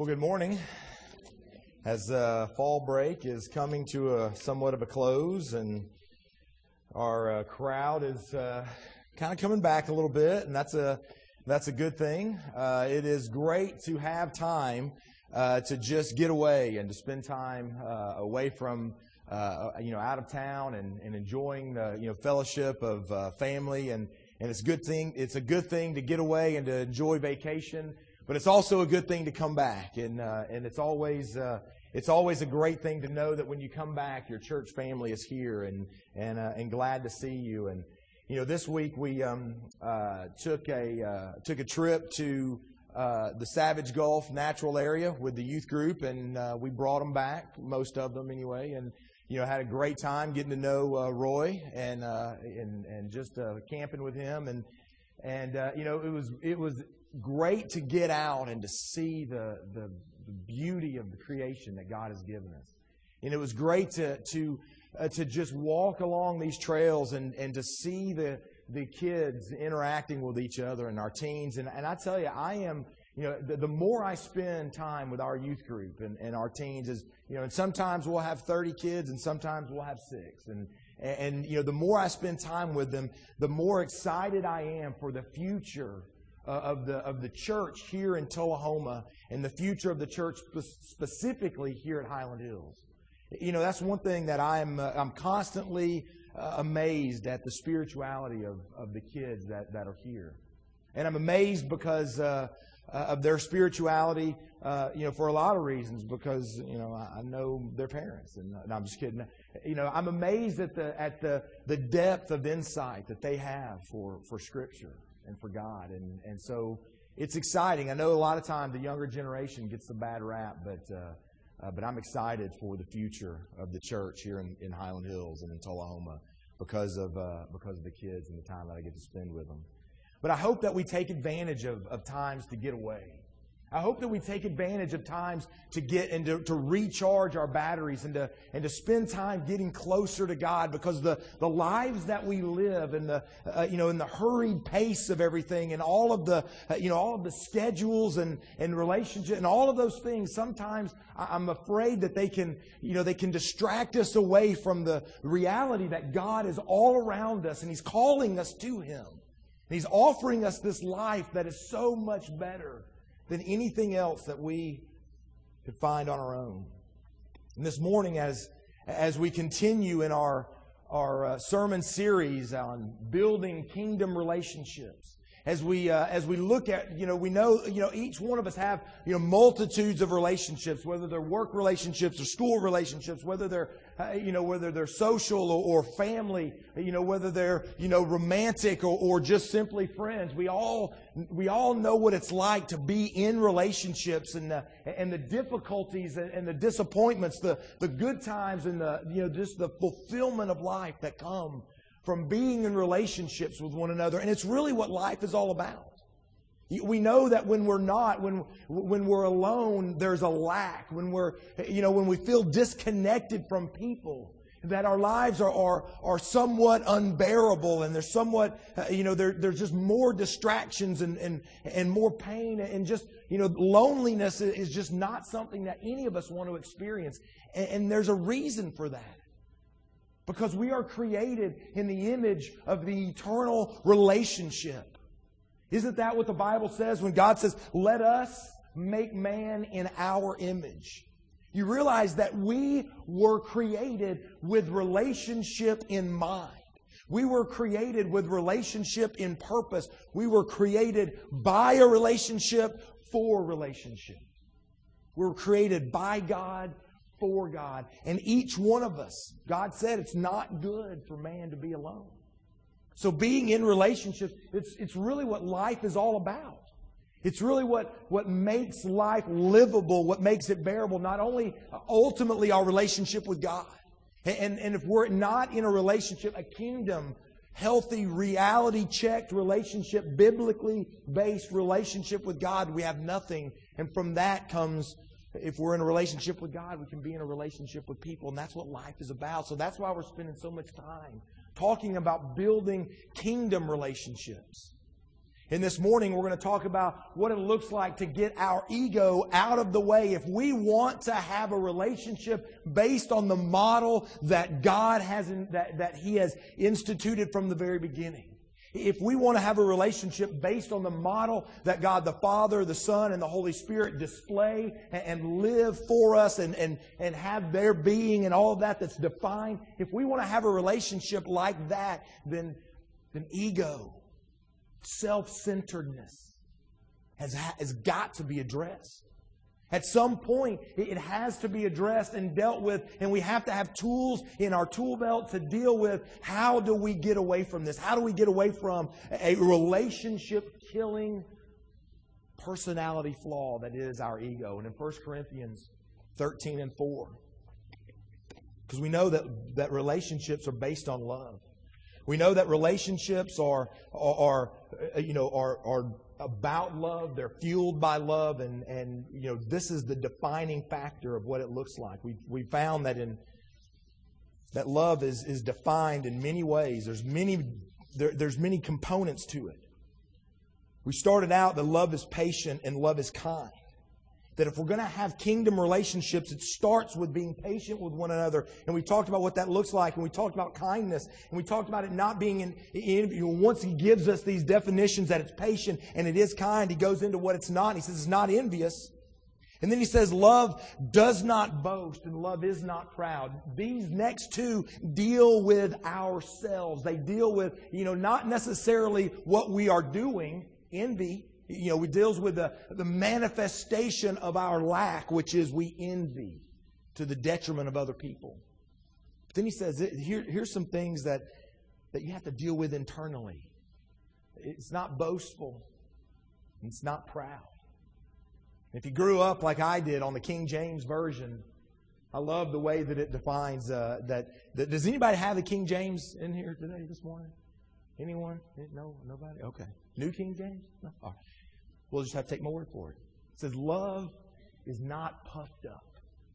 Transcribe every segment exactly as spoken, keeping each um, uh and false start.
Well, good morning. As uh, fall break is coming to a somewhat of a close, and our uh, crowd is uh, kind of coming back a little bit, and that's a that's a good thing. Uh, it is great to have time uh, to just get away and to spend time uh, away from uh, you know out of town and, and enjoying the you know fellowship of uh, family, and and it's a good thing. It's a good thing to get away and to enjoy vacation. But it's also a good thing to come back, and uh, and it's always uh, it's always a great thing to know that when you come back, your church family is here and and uh, and glad to see you. And you know, this week we um, uh, took a uh, took a trip to uh, the Savage Gulf Natural Area with the youth group, and uh, we brought them back, most of them anyway, and you know had a great time getting to know uh, Roy and uh, and and just uh, camping with him, and and uh, you know it was it was. great to get out and to see the, the the beauty of the creation that God has given us. And it was great to to uh, to just walk along these trails and, and to see the the kids interacting with each other and our teens. And, and I tell you, I am, you know, the, the more I spend time with our youth group and, and our teens is, you know, and sometimes we'll have thirty kids and sometimes we'll have six. And, and, and you know, the more I spend time with them, the more excited I am for the future Uh, of the of the church here in Tullahoma and the future of the church spe- specifically here at Highland Hills. You know, that's one thing that I'm uh, I'm constantly uh, amazed at, the spirituality of, of the kids that, that are here. And I'm amazed because uh, uh, of their spirituality, uh, you know, for a lot of reasons, because, you know, I, I know their parents. And no, I'm just kidding. You know, I'm amazed at the at the, the depth of insight that they have for, for Scripture and for God. And, and so it's exciting. I know a lot of times the younger generation gets the bad rap, but uh, uh, but I'm excited for the future of the church here in, in Highland Hills and in Tullahoma because of uh, because of the kids and the time that I get to spend with them. But I hope that we take advantage of, of times to get away. I hope that we take advantage of times to get and to, to recharge our batteries and to and to spend time getting closer to God, because the, the lives that we live and the uh, you know in the hurried pace of everything and all of the uh, you know all of the schedules and and relationship and all of those things, sometimes I'm afraid that they can you know they can distract us away from the reality that God is all around us and He's calling us to Him. And He's offering us this life that is so much better than anything else that we could find on our own. And this morning, as as we continue in our our uh, sermon series on building kingdom relationships, as we uh, as we look at, you know, we know, you know, each one of us have, you know, multitudes of relationships, whether they're work relationships or school relationships, whether they're, uh, you know, whether they're social or, or family, you know, whether they're, you know, romantic or, or just simply friends. We all we all know what it's like to be in relationships and the and the difficulties and, and the disappointments, the the good times and the you know just the fulfillment of life that come from being in relationships with one another. And it's really what life is all about. We know that when we're not, when when we're alone, there's a lack. When we're, you know, when we feel disconnected from people, that our lives are are, are somewhat unbearable, and there's somewhat, uh, you know, there, there's just more distractions and, and, and more pain, and just, you know, loneliness is just not something that any of us want to experience. And, and there's a reason for that. Because we are created in the image of the eternal relationship. Isn't that what the Bible says when God says, let us make man in our image? You realize that we were created with relationship in mind. We were created with relationship in purpose. We were created by a relationship for relationship. We were created by God, for God. And each one of us, God said it's not good for man to be alone. So being in relationships, it's, it's really what life is all about. It's really what, what makes life livable, what makes it bearable, not only ultimately our relationship with God. And, and if we're not in a relationship, a kingdom, healthy, reality-checked relationship, biblically based relationship with God, we have nothing. And from that comes, if we're in a relationship with God, we can be in a relationship with people. And that's what life is about. So that's why we're spending so much time talking about building kingdom relationships. And this morning, we're going to talk about what it looks like to get our ego out of the way if we want to have a relationship based on the model that God has, in, that, that He has instituted from the very beginning. If we want to have a relationship based on the model that God the Father, the Son, and the Holy Spirit display and, and live for us and, and, and have their being and all of that that's defined, if we want to have a relationship like that, then, then ego, self-centeredness has, has got to be addressed. At some point, it has to be addressed and dealt with, and we have to have tools in our tool belt to deal with how do we get away from this? How do we get away from a relationship-killing personality flaw that is our ego? And in First Corinthians thirteen and four, because we know that, that relationships are based on love. We know that relationships are, are, are you know, are, are about love. They're fueled by love, and, and you know, this is the defining factor of what it looks like. We we found that in that love is is defined in many ways. There's many there, there's many components to it. We started out that love is patient and love is kind. That if we're going to have kingdom relationships, it starts with being patient with one another. And we talked about what that looks like. And we talked about kindness. And we talked about it not being in, in once He gives us these definitions that it's patient and it is kind, He goes into what it's not. And He says it's not envious. And then He says love does not boast and love is not proud. These next two deal with ourselves. They deal with, you know, not necessarily what we are doing, envy. You know, it deals with the, the manifestation of our lack, which is we envy to the detriment of other people. But then He says, here, here's some things that, that you have to deal with internally. It's not boastful. It's not proud. If you grew up like I did on the King James Version, I love the way that it defines uh, that, that. Does anybody have the King James in here today, this morning? Anyone? No? Nobody? Okay. New King James? No? All right. We'll just have to take my word for it. It says, love is not puffed up.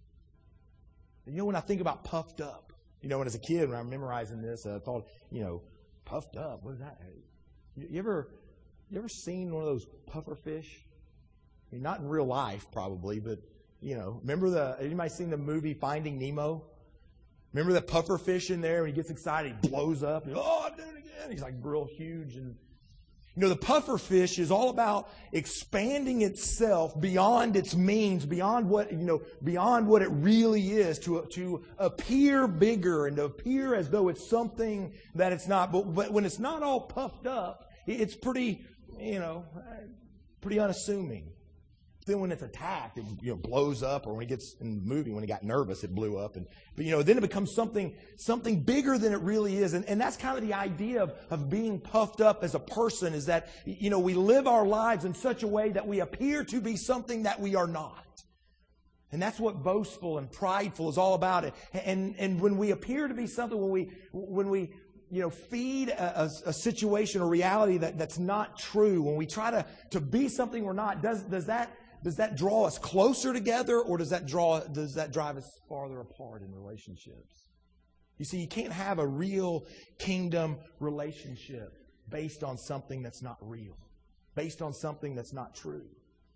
And you know, when I think about puffed up, you know, when as a kid, when I was memorizing this, I thought, you know, puffed up, what is that? You ever, you ever seen one of those puffer fish? I mean, not in real life, probably, but, you know, remember the, anybody seen the movie Finding Nemo? Remember that puffer fish in there when he gets excited, he blows up, and, oh, I'm doing it again. He's like real huge. And you know, the puffer fish is all about expanding itself beyond its means, beyond what, you know, beyond what it really is, to, to appear bigger and to appear as though it's something that it's not. But, but when it's not all puffed up, it's pretty, you know, pretty unassuming. Then when it's attacked, it, you know, blows up, or when it gets in the movie, when he got nervous, it blew up. And but you know, then it becomes something something bigger than it really is. And, and that's kind of the idea of, of being puffed up as a person, is that, you know, we live our lives in such a way that we appear to be something that we are not. And that's what boastful and prideful is all about. It. And and when we appear to be something, when we when we you know, feed a, a, a situation or reality that, that's not true, when we try to, to be something we're not, does does that Does that draw us closer together, or does that draw does that drive us farther apart in relationships? You see, you can't have a real kingdom relationship based on something that's not real, based on something that's not true.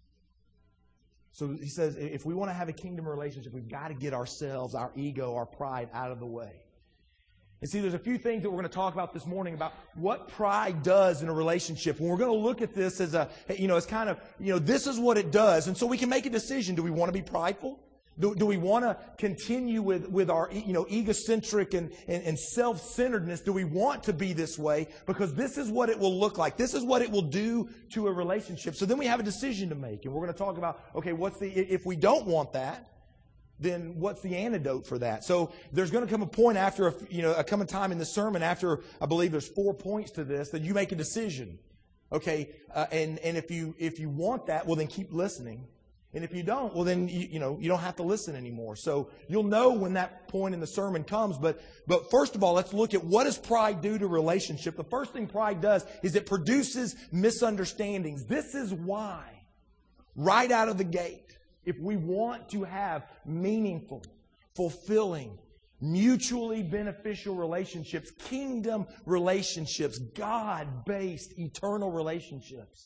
So he says, if we want to have a kingdom relationship, we've got to get ourselves, our ego, our pride out of the way. And see, there's a few things that we're going to talk about this morning about what pride does in a relationship. And we're going to look at this as a, you know, as kind of, you know, this is what it does. And so we can make a decision. Do we want to be prideful? Do, do we want to continue with, with our, you know, egocentric and, and, and self-centeredness? Do we want to be this way? Because this is what it will look like. This is what it will do to a relationship. So then we have a decision to make. And we're going to talk about, okay, what's the, if we don't want that, then what's the antidote for that? So there's going to come a point after, a, you know, a coming time in the sermon after, I believe there's four points to this, that you make a decision. Okay, uh, and, and if you if you want that, well, then keep listening. And if you don't, well, then, you, you know, you don't have to listen anymore. So you'll know when that point in the sermon comes. But, but first of all, let's look at what does pride do to relationship. The first thing pride does is it produces misunderstandings. This is why, right out of the gate, if we want to have meaningful, fulfilling mutually beneficial relationships, kingdom relationships, God-based, eternal relationships.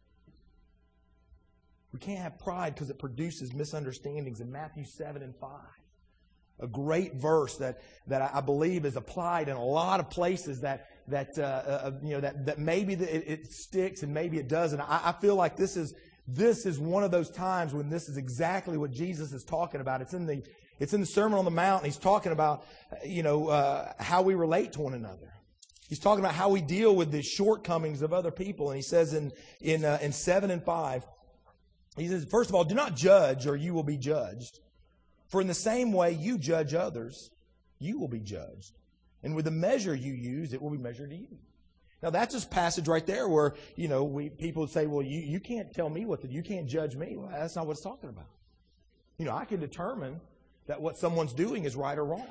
We can't have pride because it produces misunderstandings. In Matthew seven and five, a great verse that, that I believe is applied in a lot of places that, that, uh, uh, you know, that, that maybe it, it sticks and maybe it doesn't. I, I feel like this is, this is one of those times when this is exactly what Jesus is talking about. It's in the, it's in the Sermon on the Mount, and He's talking about, you know, uh, how we relate to one another. He's talking about how we deal with the shortcomings of other people. And He says in, in, uh, in seven and five, He says, first of all, do not judge or you will be judged. For in the same way you judge others, you will be judged. And with the measure you use, it will be measured to you. Now that's this passage right there where, you know, we people say, well, you, you can't tell me what to do. You can't judge me. Well, that's not what it's talking about. You know, I can determine that what someone's doing is right or wrong.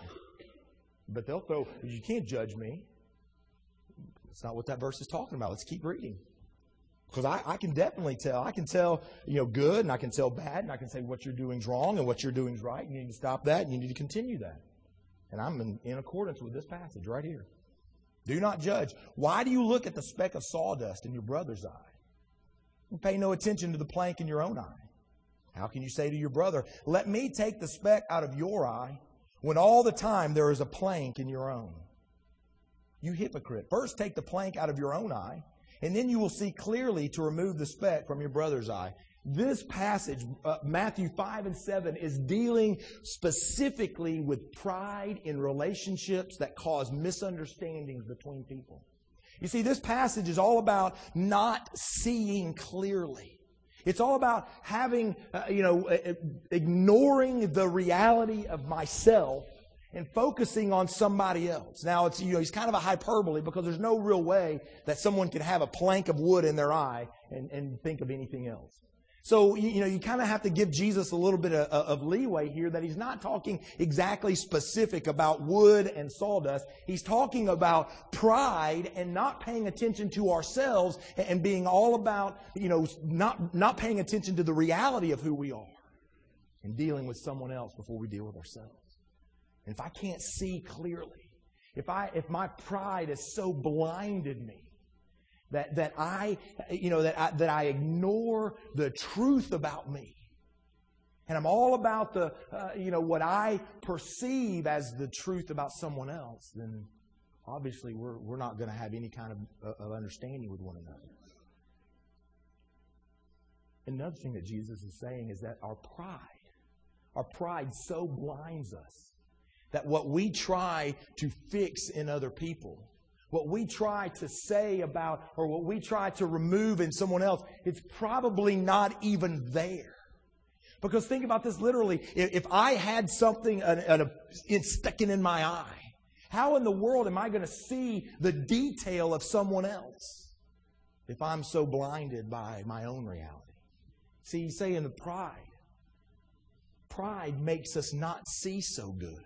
But they'll throw, you can't judge me. That's not what that verse is talking about. Let's keep reading. Because I, I can definitely tell. I can tell, you know, good, and I can tell bad, and I can say what you're doing is wrong and what you're doing is right. You need to stop that, and you need to continue that. And I'm in, in accordance with this passage right here. Do not judge. Why do you look at the speck of sawdust in your brother's eye and pay no attention to the plank in your own eye? How can you say to your brother, let me take the speck out of your eye, when all the time there is a plank in your own? You hypocrite. First take the plank out of your own eye, and then you will see clearly to remove the speck from your brother's eye. This passage, uh, Matthew five and seven, is dealing specifically with pride in relationships that cause misunderstandings between people. You see, this passage is all about not seeing clearly. It's all about having, uh, you know, ignoring the reality of myself and focusing on somebody else. Now, it's, you know, it's kind of a hyperbole because there's no real way that someone can have a plank of wood in their eye and, and think of anything else. So, you know, you kind of have to give Jesus a little bit of, of leeway here that He's not talking exactly specific about wood and sawdust. He's talking about pride and not paying attention to ourselves and being all about, you know, not, not paying attention to the reality of who we are and dealing with someone else before we deal with ourselves. And if I can't see clearly, if I, if my pride has so blinded me, That, that I, you know, that I, that I ignore the truth about me. And I'm all about the, uh, you know, what I perceive as the truth about someone else, then obviously we're, we're not going to have any kind of, uh, of understanding with one another. Another thing that Jesus is saying is that our pride, our pride so blinds us that what we try to fix in other people, what we try to say about, or what we try to remove in someone else, it's probably not even there. Because think about this literally. If I had something a, a, a, sticking in my eye, how in the world am I going to see the detail of someone else if I'm so blinded by my own reality? See, he's saying the pride. Pride makes us not see so good.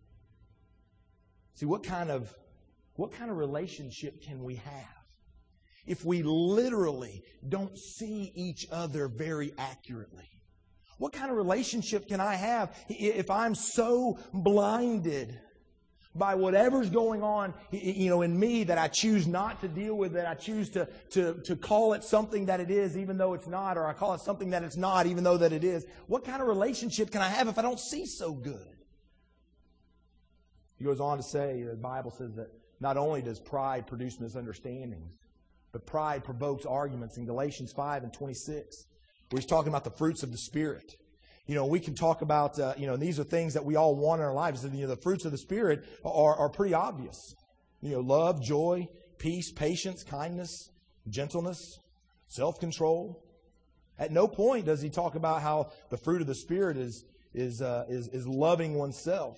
See, what kind of What kind of relationship can we have if we literally don't see each other very accurately? What kind of relationship can I have if I'm so blinded by whatever's going on, you know, in me that I choose not to deal with, that I choose to, to, to call it something that it is even though it's not, or I call it something that it's not even though that it is? What kind of relationship can I have if I don't see so good? He goes on to say, the Bible says that not only does pride produce misunderstandings, but pride provokes arguments in Galatians five and twenty-six, where he's talking about the fruits of the Spirit. You know, we can talk about, uh, you know, these are things that we all want in our lives. You know, the fruits of the Spirit are, are pretty obvious. You know, love, joy, peace, patience, kindness, gentleness, self-control. At no point does he talk about how the fruit of the Spirit is, is, uh, is, is loving oneself.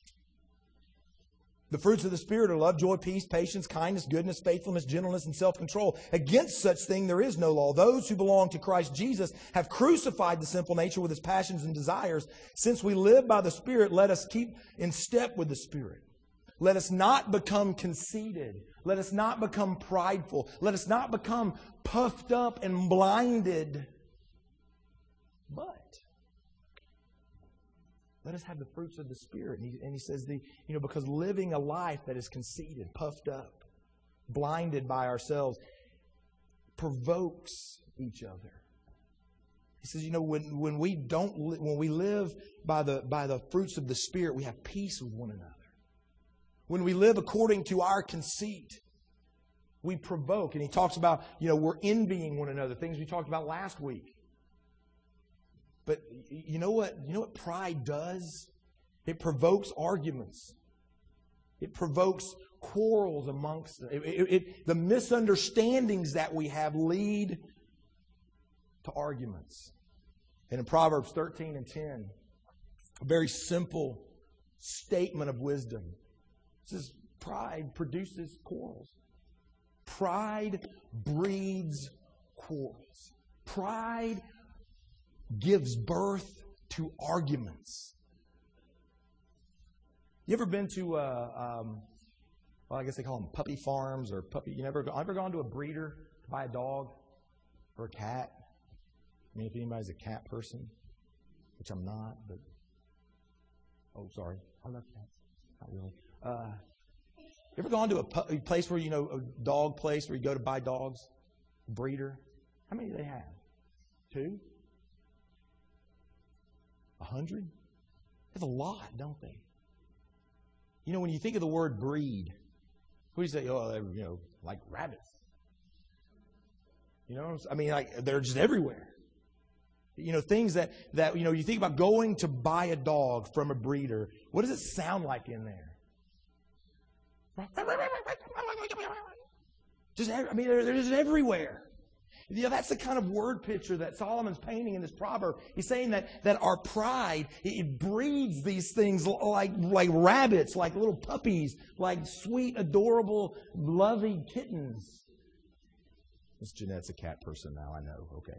The fruits of the Spirit are love, joy, peace, patience, kindness, goodness, faithfulness, gentleness, and self-control. Against such thing there is no law. Those who belong to Christ Jesus have crucified the sinful nature with its passions and desires. Since we live by the Spirit, let us keep in step with the Spirit. Let us not become conceited. Let us not become prideful. Let us not become puffed up and blinded. But Let us have the fruits of the Spirit. And he, and he says, the, you know, because living a life that is conceited, puffed up, blinded by ourselves, provokes each other. He says, you know, when, when we don't, li- when we live by the, by the fruits of the Spirit, we have peace with one another. When we live according to our conceit, we provoke. And he talks about, you know, we're envying one another, things we talked about last week. But you know what? You know what pride does? It provokes arguments. It provokes quarrels amongst it, it, it, the misunderstandings that we have lead to arguments. And in Proverbs thirteen and ten, a very simple statement of wisdom. It says, pride produces quarrels. Pride breeds quarrels. Pride gives birth to arguments. You ever been to, uh, um, well, I guess they call them puppy farms or puppy, you never, ever gone to a breeder to buy a dog or a cat? I mean, if anybody's a cat person, which I'm not, but, oh, sorry. I love cats. Not really. Uh, you ever gone to a, pu- a place where, you know, a dog place where you go to buy dogs? Breeder? How many do they have? Two? A hundred? That's a lot, don't they? You know, when you think of the word breed, what do you say? Oh, they're, you know, like rabbits. You know, I mean, like they're just everywhere. You know, things that, that, you know, you think about going to buy a dog from a breeder. What does it sound like in there? Just, I mean, they're, they're just everywhere. You know, that's the kind of word picture that Solomon's painting in this proverb. He's saying that, that our pride, it breeds these things like, like rabbits, like little puppies, like sweet, adorable, loving kittens. Miss Jeanette's a cat person now, I know. Okay.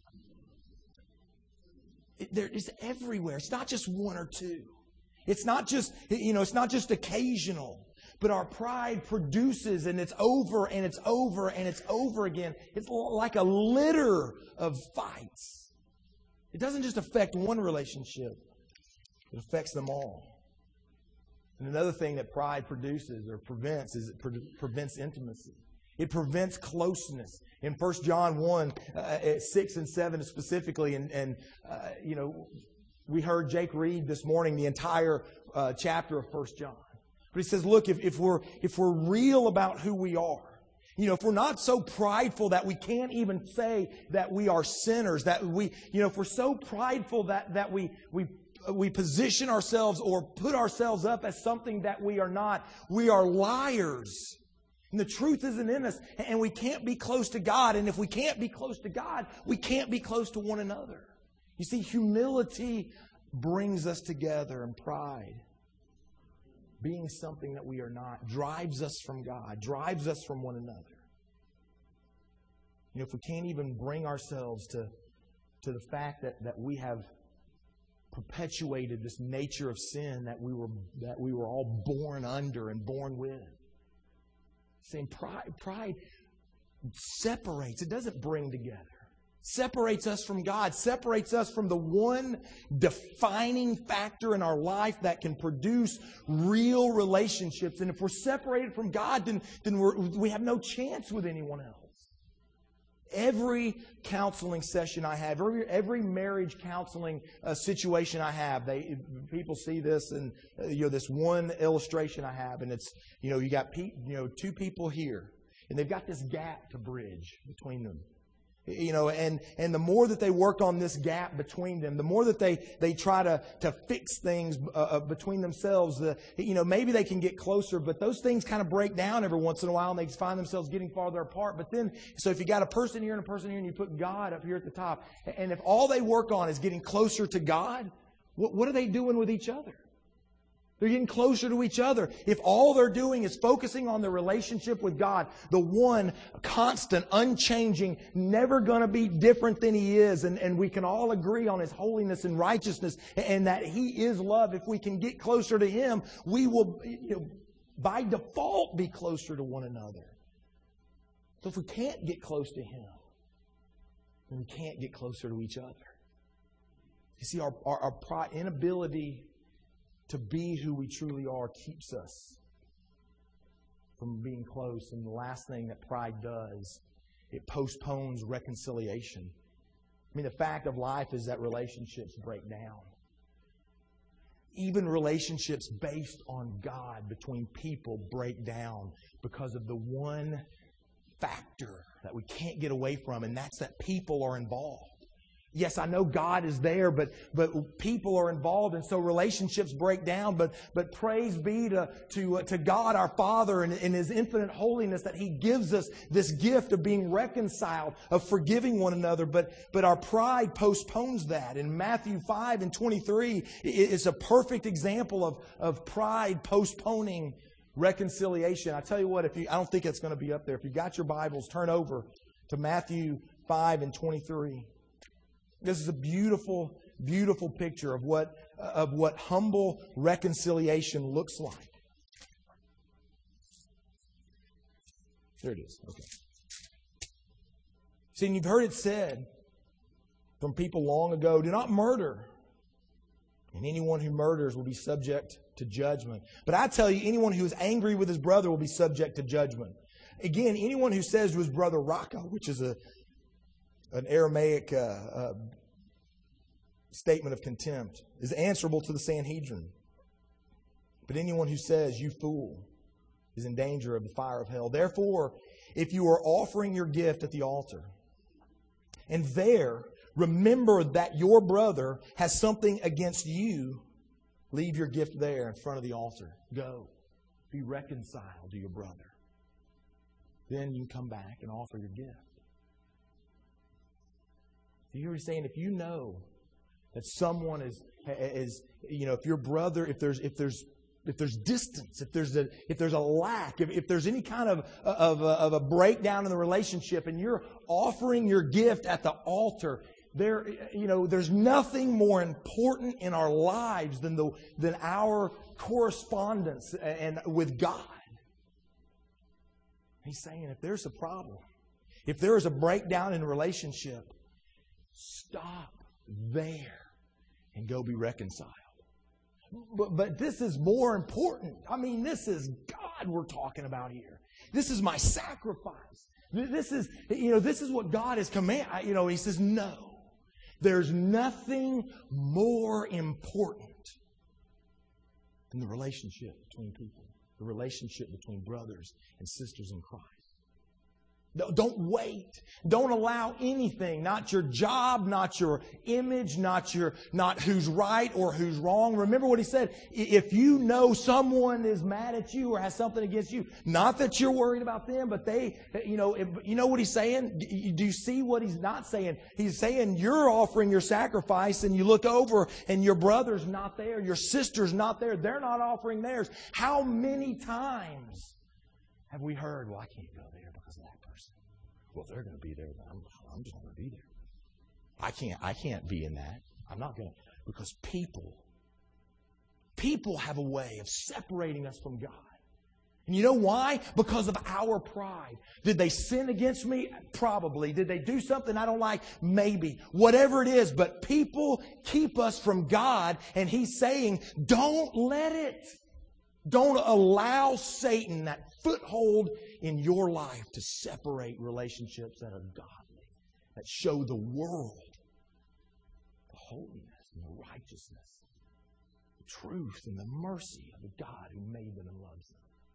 It, there, it's everywhere. It's not just one or two. It's not just, you know, it's not just occasional. But our pride produces, and it's over, and it's over, and it's over again. It's like a litter of fights. It doesn't just affect one relationship. It affects them all. And another thing that pride produces or prevents is it pre- prevents intimacy. It prevents closeness. In First John one, uh, six and seven specifically, and, and uh, you know, we heard Jake read this morning the entire uh, chapter of First John. But he says, look, if, if we're if we're real about who we are, you know, if we're not so prideful that we can't even say that we are sinners, that we, you know, if we're so prideful that that we we we position ourselves or put ourselves up as something that we are not, we are liars. And the truth isn't in us, and we can't be close to God. And if we can't be close to God, we can't be close to one another. You see, humility brings us together, and pride, being something that we are not, drives us from God, drives us from one another. You know, if we can't even bring ourselves to, to the fact that, that we have perpetuated this nature of sin that we were that we were all born under and born with. Saying pride, pride separates. It doesn't bring together. Separates us from God. Separates us from the one defining factor in our life that can produce real relationships. And if we're separated from God, then, then we're, we have no chance with anyone else. Every counseling session I have, every, every marriage counseling uh, situation I have, they people see this and uh, you know this one illustration I have, and it's you know you got pe- you know two people here, and they've got this gap to bridge between them. You know, and, and the more that they work on this gap between them, the more that they, they try to, to fix things uh, between themselves, the, you know, maybe they can get closer, but those things kind of break down every once in a while and they find themselves getting farther apart. But then, so if you got a person here and a person here and you put God up here at the top, and if all they work on is getting closer to God, what, what are they doing with each other? They're getting closer to each other. If all they're doing is focusing on their relationship with God, the one constant, unchanging, never going to be different than He is, and, and we can all agree on His holiness and righteousness and that He is love. If we can get closer to Him, we will, you know, by default, be closer to one another. So if we can't get close to Him, then we can't get closer to each other. You see, our, our, our inability to be who we truly are keeps us from being close. And the last thing that pride does, it postpones reconciliation. I mean, the fact of life is that relationships break down. Even relationships based on God between people break down because of the one factor that we can't get away from, and that's that people are involved. Yes, I know God is there, but but people are involved, and so relationships break down. But but praise be to to uh, to God our Father and in His infinite holiness that He gives us this gift of being reconciled, of forgiving one another. But but our pride postpones that. In Matthew five and twenty-three, it's a perfect example of of pride postponing reconciliation. I tell you what, if you I don't think it's going to be up there. If you got your Bibles, turn over to Matthew five and twenty-three. This is a beautiful, beautiful picture of what, of what humble reconciliation looks like. There it is. Okay. See, and you've heard it said from people long ago, do not murder. And anyone who murders will be subject to judgment. But I tell you, anyone who is angry with his brother will be subject to judgment. Again, anyone who says to his brother, Raka, which is a an Aramaic uh, uh, statement of contempt, is answerable to the Sanhedrin. But anyone who says, you fool, is in danger of the fire of hell. Therefore, if you are offering your gift at the altar, and there remember that your brother has something against you, leave your gift there in front of the altar. Go, be reconciled to your brother. Then you can come back and offer your gift. You hear what he's saying? If you know that someone is, is, you know, if your brother, if there's, if there's, if there's distance, if there's a, if there's a lack, if, if there's any kind of, of, a, of a breakdown in the relationship, and you're offering your gift at the altar, there, you know, there's nothing more important in our lives than the, than our correspondence and with God. He's saying, if there's a problem, if there is a breakdown in a relationship, stop there and go be reconciled. But, but this is more important. I mean, this is God we're talking about here. This is my sacrifice. This is, you know, this is what God has commanded. You know, He says, no. There's nothing more important than the relationship between people. The relationship between brothers and sisters in Christ. Don't wait. Don't allow anything, not your job, not your image, not your, not who's right or who's wrong. Remember what he said. If you know someone is mad at you or has something against you, not that you're worried about them, but they, you know, you know what he's saying? Do you see what he's not saying? He's saying you're offering your sacrifice and you look over and your brother's not there, your sister's not there, they're not offering theirs. How many times have we heard, well, I can't go there because of that person. Well, they're going to be there. I'm, I'm just going to be there. I can't, I can't be in that. I'm not going to. Because people, people have a way of separating us from God. And you know why? Because of our pride. Did they sin against me? Probably. Did they do something I don't like? Maybe. Whatever it is. But people keep us from God. And He's saying, don't let it. Don't allow Satan that foothold in your life to separate relationships that are godly, that show the world the holiness and the righteousness, the truth and the mercy of the God who made them and loves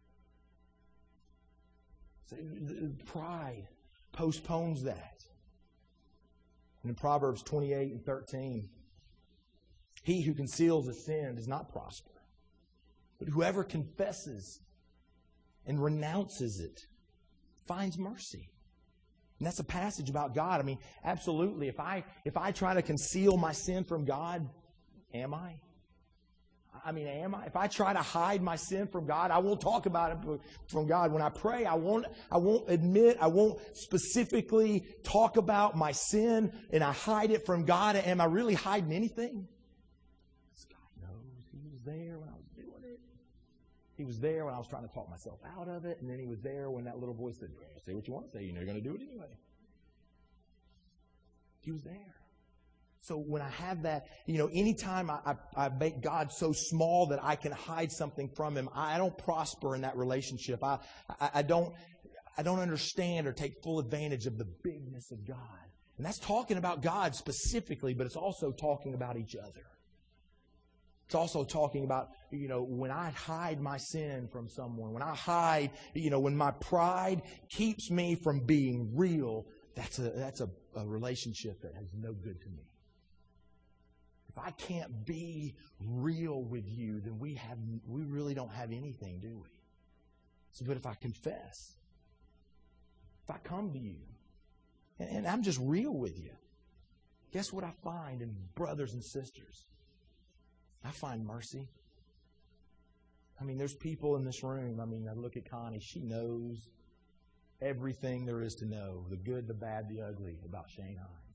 them. So, pride postpones that. And in Proverbs twenty-eight and thirteen, he who conceals a sin does not prosper. But whoever confesses and renounces it finds mercy. And that's a passage about God. I mean, absolutely. If I if I try to conceal my sin from God, am I? I mean, am I? If I try to hide my sin from God, I won't talk about it from God. When I pray, I won't I won't admit, I won't specifically talk about my sin, and I hide it from God. Am I really hiding anything? God knows He was there when I was doing it. He was there when I was trying to talk myself out of it, and then He was there when that little voice said, say what you want to say, you know you're going to do it anyway. He was there. So when I have that, you know, anytime I, I, I make God so small that I can hide something from Him, I don't prosper in that relationship. I, I, I don't, I don't understand or take full advantage of the bigness of God. And that's talking about God specifically, but it's also talking about each other. It's also talking about, you know, when I hide my sin from someone, when I hide, you know, when my pride keeps me from being real, that's a that's a, a relationship that has no good to me. If I can't be real with you, then we have we really don't have anything, do we? So, but if I confess, if I come to you, and, and I'm just real with you, guess what I find in brothers and sisters? I find mercy. I mean, there's people in this room. I mean, I look at Connie. She knows everything there is to know, the good, the bad, the ugly about Shane Hines.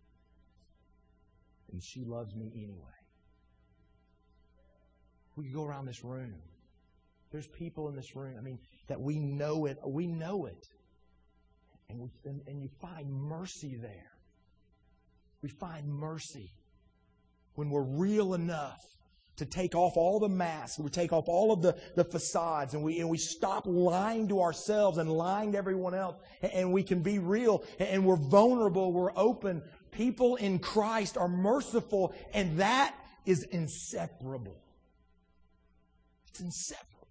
And she loves me anyway. We could go around this room. There's people in this room, I mean, that we know it. We know it. And, we, and, and you find mercy there. We find mercy when we're real enough to take off all the masks, we take off all of the, the facades, and we and we stop lying to ourselves and lying to everyone else, and, and we can be real, and we're vulnerable, we're open. People in Christ are merciful, and that is inseparable. It's inseparable.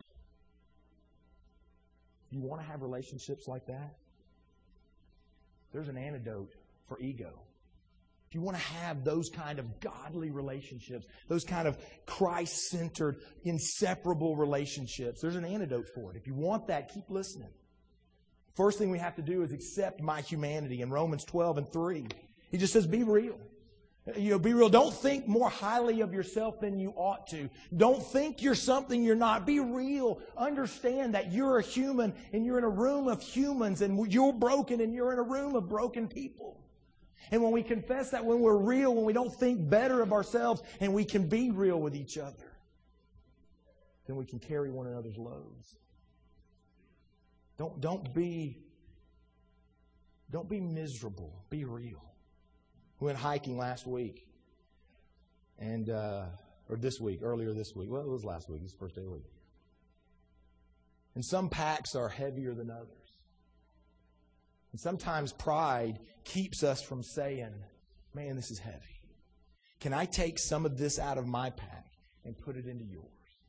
You want to have relationships like that? There's an antidote for ego. If you want to have those kind of godly relationships, those kind of Christ-centered, inseparable relationships, there's an antidote for it. If you want that, keep listening. First thing we have to do is accept my humanity. In Romans twelve and three, he just says, be real. You know, be real. Don't think more highly of yourself than you ought to. Don't think you're something you're not. Be real. Understand that you're a human and you're in a room of humans, and you're broken and you're in a room of broken people. And when we confess that, when we're real, when we don't think better of ourselves, and we can be real with each other, then we can carry one another's loads. Don't, don't be, don't be miserable. Be real. We went hiking last week, and uh, or this week, earlier this week. Well, it was last week. It was the first day of the week. And some packs are heavier than others. And sometimes pride keeps us from saying, man, this is heavy. Can I take some of this out of my pack and put it into yours?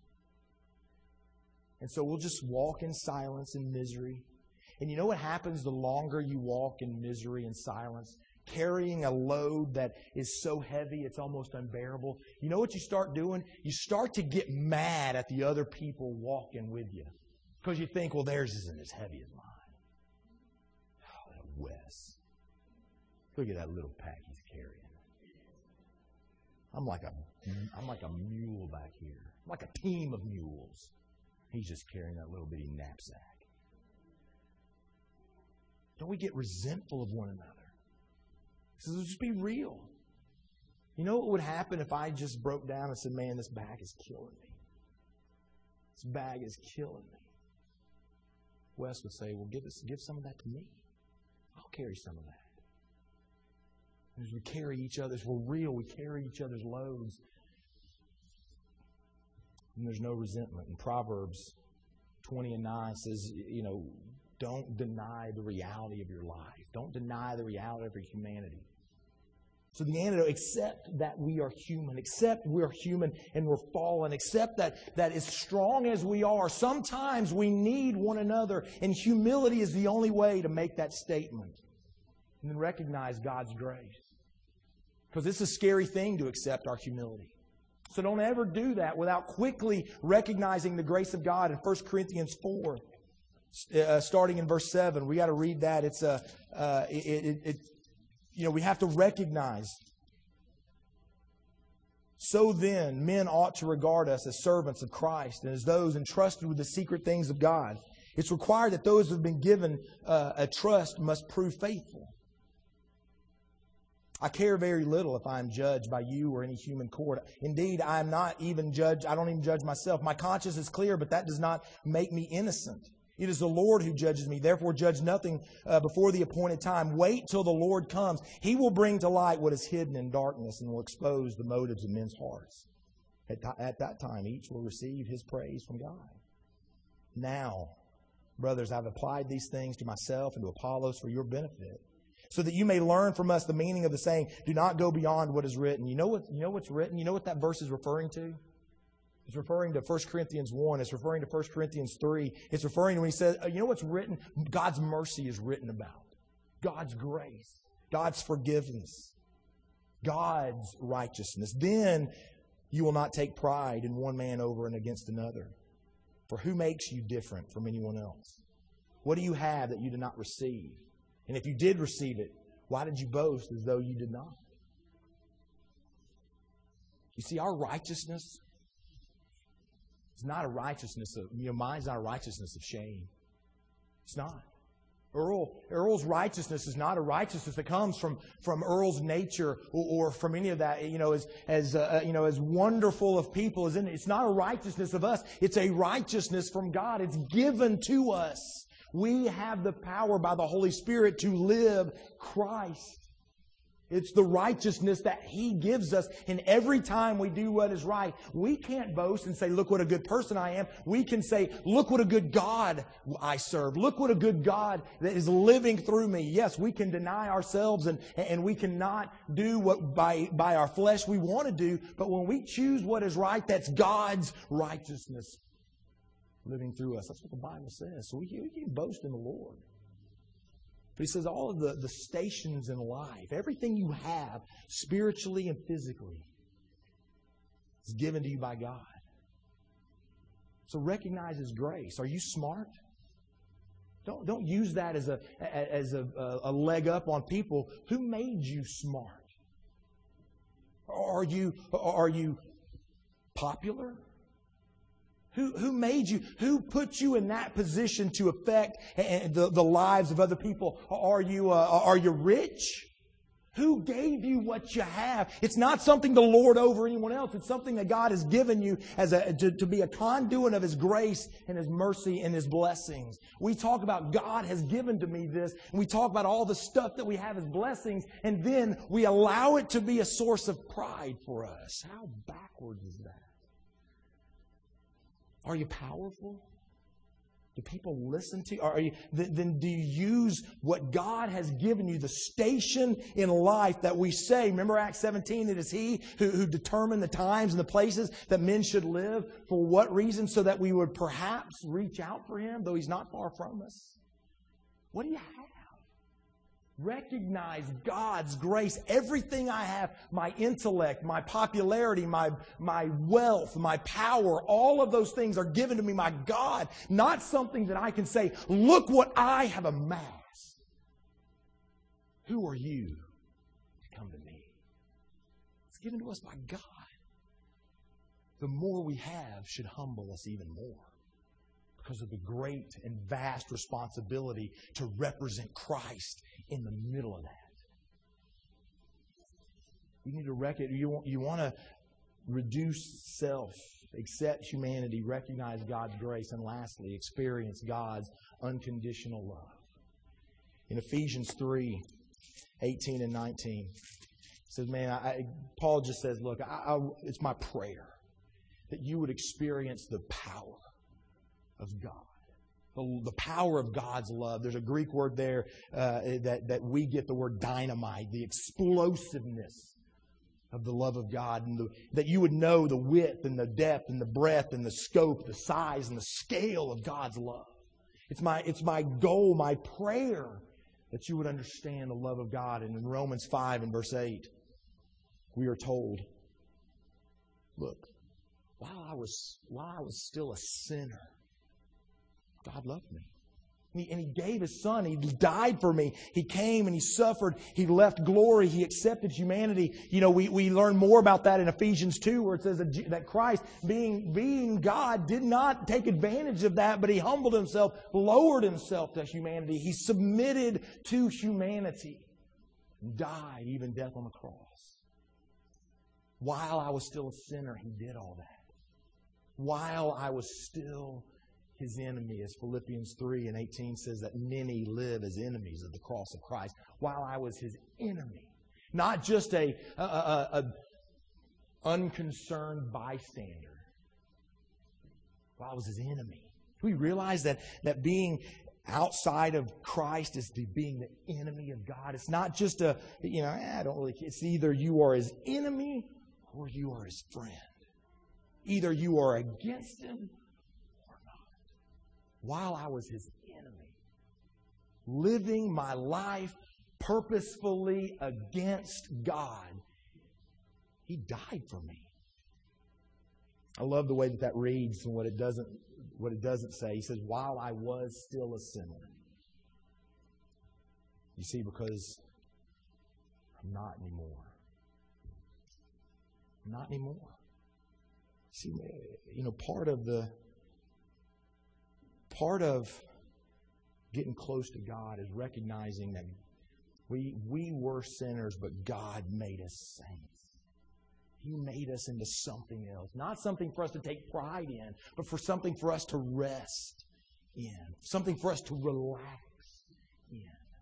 And so we'll just walk in silence and misery. And you know what happens the longer you walk in misery and silence? Carrying a load that is so heavy it's almost unbearable. You know what you start doing? You start to get mad at the other people walking with you. Because you think, well, theirs isn't as heavy as mine. Wes. Look at that little pack he's carrying. I'm like a, I'm like a mule back here. I'm like a team of mules. He's just carrying that little bitty knapsack. Don't we get resentful of one another? So let's just be real. You know what would happen if I just broke down and said, man, this bag is killing me. This bag is killing me. Wes would say, well, give us, give some of that to me. I'll carry some of that. As we carry each other's, we're real, we carry each other's loads. And there's no resentment. And Proverbs twenty and nine says, you know, don't deny the reality of your life. Don't deny the reality of your humanity. So the antidote, accept that we are human. Accept we're human and we're fallen. Accept that, that as strong as we are, sometimes we need one another. And humility is the only way to make that statement. And then recognize God's grace. Because it's a scary thing to accept our humility. So don't ever do that without quickly recognizing the grace of God. In First Corinthians four, uh, starting in verse seven, we got to read that. It's a, uh, it, it, it You know, we have to recognize. So then, men ought to regard us as servants of Christ and as those entrusted with the secret things of God. It's required that those who have been given uh, a trust must prove faithful. I care very little if I am judged by you or any human court. Indeed, I am not even judged. I don't even judge myself. My conscience is clear, but that does not make me innocent. It is the Lord who judges me. Therefore judge nothing uh, before the appointed time. Wait till the Lord comes. He will bring to light what is hidden in darkness and will expose the motives of men's hearts. At, th- at that time, each will receive his praise from God. Now, brothers, I've applied these things to myself and to Apollos for your benefit, so that you may learn from us the meaning of the saying, do not go beyond what is written. You know what, you know what's written? You know what that verse is referring to? It's referring to First Corinthians one. It's referring to First Corinthians three. It's referring to when he says, you know what's written? God's mercy is written about. God's grace. God's forgiveness. God's righteousness. Then you will not take pride in one man over and against another. For who makes you different from anyone else? What do you have that you did not receive? And if you did receive it, why did you boast as though you did not? You see, our righteousness is not a righteousness of, you know, mine's not a righteousness of shame. It's not. Earl, Earl's righteousness is not a righteousness that comes from, from Earl's nature or, or from any of that, you know, as, as, uh, you know, as wonderful of people as in it. It's not a righteousness of us. It's a righteousness from God. It's given to us. We have the power by the Holy Spirit to live Christ. It's the righteousness that He gives us. And every time we do what is right, we can't boast and say, look what a good person I am. We can say, look what a good God I serve. Look what a good God that is living through me. Yes, we can deny ourselves and, and we cannot do what by, by our flesh we want to do. But when we choose what is right, that's God's righteousness living through us. That's what the Bible says. So we, we can boast in the Lord. But he says all of the, the stations in life, everything you have spiritually and physically is given to you by God. So recognize His grace. Are you smart? Don't, don't use that as a, as a, a leg up on people. Who made you smart? Are you, are you popular? Who, who made you? Who put you in that position to affect the, the lives of other people? Are you, uh, are you rich? Who gave you what you have? It's not something to lord over anyone else. It's something that God has given you as a, to, to be a conduit of His grace and His mercy and His blessings. We talk about God has given to me this, and we talk about all the stuff that we have as blessings, and then we allow it to be a source of pride for us. How backwards is that? Are you powerful? Do people listen to you? Are you, then do you use what God has given you, the station in life that we say? Remember Acts seventeen, it is He who, who determined the times and the places that men should live. For what reason? So that we would perhaps reach out for Him, though He's not far from us. What do you have? Recognize God's grace. Everything I have, my intellect, my popularity, my, my wealth, my power, all of those things are given to me by God. Not something that I can say, look what I have amassed. Who are you to come to me? It's given to us by God. The more we have should humble us even more, because of the great and vast responsibility to represent Christ in the middle of that. You need to reckon, you want, you want to reduce self, accept humanity, recognize God's grace, and lastly, experience God's unconditional love. In Ephesians three, eighteen and nineteen, it says, man, I, I, Paul just says, look, I, I, it's my prayer that you would experience the power of God. The, the power of God's love. There's a Greek word there uh, that, that we get the word dynamite, the explosiveness of the love of God. And the, that you would know the width and the depth and the breadth and the scope, the size and the scale of God's love. It's my, it's my goal, my prayer, that you would understand the love of God. And in Romans five and verse eight, we are told, look, while I was, while I was still a sinner, God loved me. And he, and he gave His Son. He died for me. He came and He suffered. He left glory. He accepted humanity. You know, we, we learn more about that in Ephesians two, where it says that, that Christ, being, being God, did not take advantage of that, but He humbled Himself, lowered Himself to humanity. He submitted to humanity and died, even death on the cross. While I was still a sinner, He did all that. While I was still his enemy, as Philippians three and eighteen says, that many live as enemies of the cross of Christ, while I was his enemy. Not just a, a, a, a unconcerned bystander, while I was his enemy. Do we realize that, that being outside of Christ is the being the enemy of God? It's not just a, you know, eh, I don't really care. It's either you are his enemy or you are his friend. Either you are against him or not. While I was his enemy, living my life purposefully against God, he died for me. I love the way that that reads and what it doesn't what it doesn't say. He says, while I was still a sinner. You see, because I'm not anymore. I'm not anymore. See, you know, part of the part of getting close to God is recognizing that we we were sinners, but God made us saints. He made us into something else. Not something for us to take pride in, but for something for us to rest in. Something for us to relax in.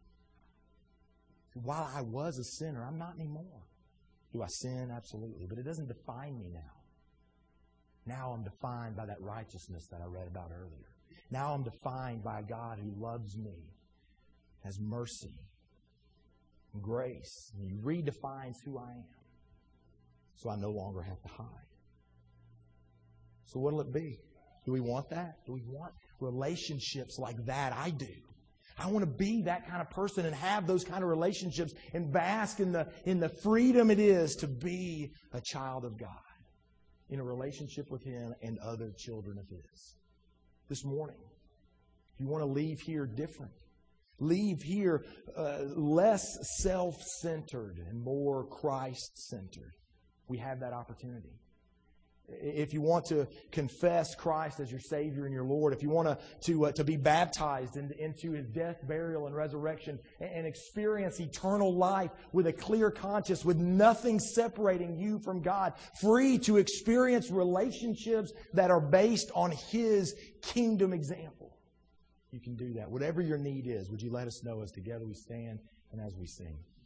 While I was a sinner, I'm not anymore. Do I sin? Absolutely. But it doesn't define me now. Now I'm defined by that righteousness that I read about earlier. Now I'm defined by a God who loves me, has mercy, and grace. And He redefines who I am. So I no longer have to hide. So what'll it be? Do we want that? Do we want relationships like that? I do. I want to be that kind of person and have those kind of relationships and bask in the, in the freedom it is to be a child of God in a relationship with Him and other children of His. This morning, if you want to leave here different, leave here uh, less self-centered and more Christ-centered, we have that opportunity. If you want to confess Christ as your Savior and your Lord, if you want to to, uh, to be baptized into, into His death, burial, and resurrection, and, and experience eternal life with a clear conscience, with nothing separating you from God, free to experience relationships that are based on His kingdom example, you can do that. Whatever your need is, would you let us know as together we stand and as we sing?